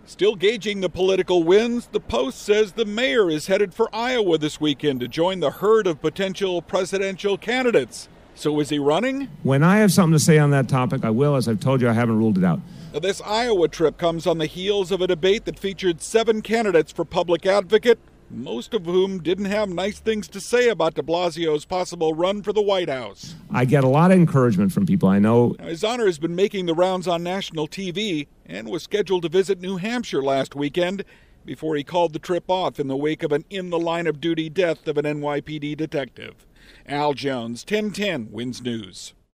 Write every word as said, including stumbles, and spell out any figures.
Still gauging the political winds, the Post says the mayor is headed for Iowa this weekend to join the herd of potential presidential candidates. So is he running? When I have something to say on that topic, I will. As I've told you, I haven't ruled it out. Now, this Iowa trip comes on the heels of a debate that featured seven candidates for public advocate, most of whom didn't have nice things to say about de Blasio's possible run for the White House. I get a lot of encouragement from people I know. Now, His Honor has been making the rounds on national T V and was scheduled to visit New Hampshire last weekend before he called the trip off in the wake of an in-the-line-of-duty death of an N Y P D detective. Al Jones, ten ten, Wins News.